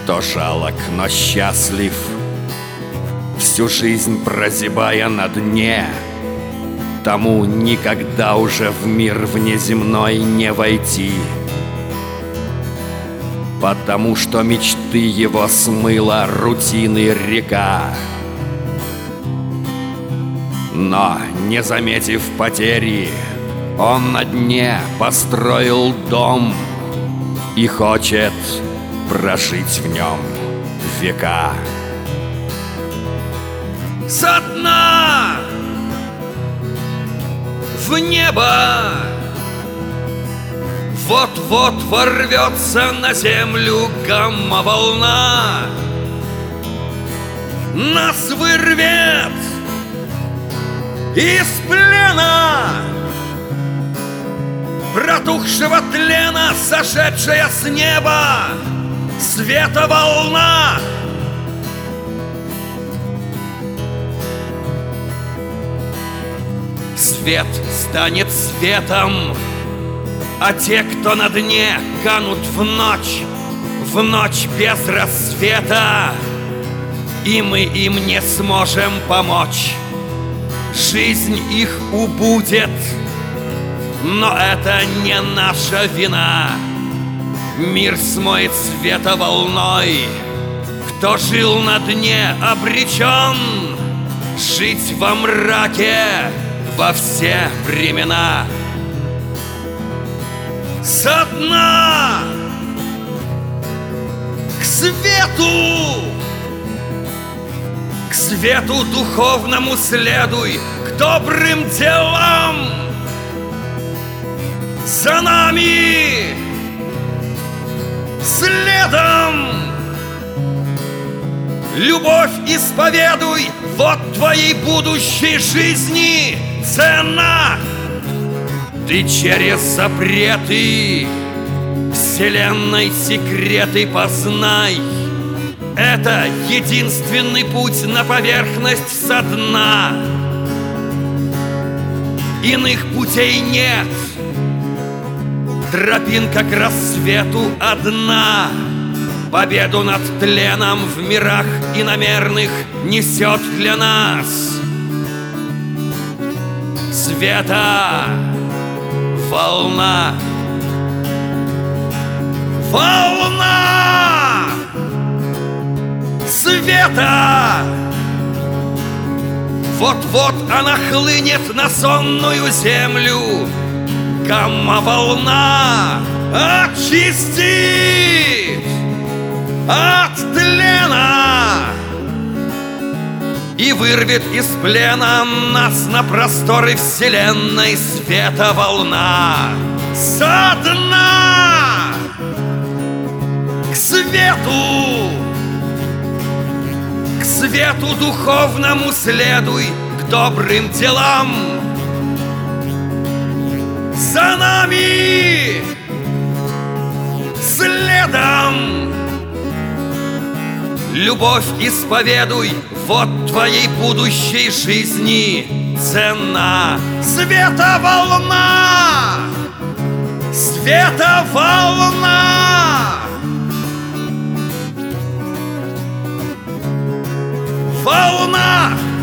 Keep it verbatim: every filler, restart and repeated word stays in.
Кто жалок, но счастлив, всю жизнь прозябая на дне, тому никогда уже в мир внеземной не войти, потому что мечты его смыла рутины река. Но, не заметив потери, он на дне построил дом и хочет прожить в нем века. Со дна в небо вот-вот ворвется на землю гамма-волна, нас вырвет из плена протухшего тлена, сошедшая с неба световолна. Свет станет светом, а те, кто на дне, канут в ночь, в ночь без рассвета, и мы им не сможем помочь. Жизнь их убудет, но это не наша вина. Мир смоет световолной. Кто жил на дне, обречен жить во мраке во все времена. Со дна к свету, к свету духовному следуй, к добрым делам. За нами следом любовь исповедуй, вот твоей будущей жизни цена. Ты через запреты вселенной секреты познай. Это единственный путь на поверхность со дна. Иных путей нет. Тропинка к рассвету одна. Победу над тленом в мирах иномерных несет для нас света волна. Волна света. Вот-вот она хлынет на сонную землю. Гамма-волна очистит от тлена и вырвет из плена нас на просторы вселенной световолна. Со дна к свету, к свету духовному следуй, к добрым делам. За нами следом любовь исповедуй, вот твоей будущей жизни цена. Световолна, световолна, волна.